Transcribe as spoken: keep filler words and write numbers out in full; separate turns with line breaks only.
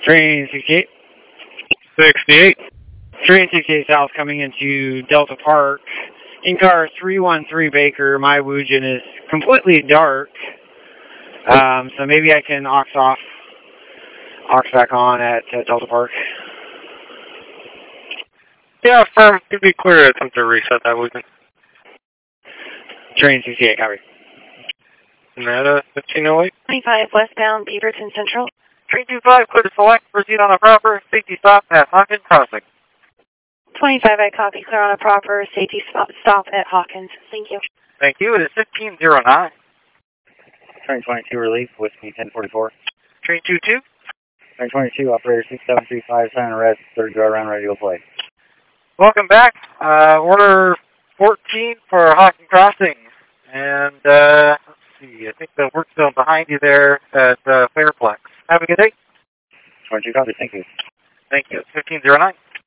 Train sixty-eight.
sixty-eight.
Train sixty-eight South coming into Delta Park. In car three one three Baker, my Woojin is completely dark. Um, so maybe I can aux off, aux back on at uh, Delta Park.
Yeah, firm. You'd be clear to attempt to reset that Woojin.
Train sixty-eight, copy.
Nevada fifteen oh eight.
twenty-five westbound Beaverton Central.
Train two five, clear to select, proceed on a proper safety stop at Hawkins Crossing.
twenty-five, I copy, clear on a proper safety stop, stop at Hawkins. Thank you.
Thank you. It is fifteen oh nine.
Train twenty-two, relief, whiskey ten forty-four.
Train two two.
Train twenty-two, operator six seven three five, sign arrest, third go around, ready to go play.
Welcome back. Uh, order fourteen for Hawkins Crossing. And, uh, let's see, I think the work zone behind you there at uh, Fairplex. Have a good day.
twenty-two, copy, thank you.
Thank you. It's fifteen oh nine.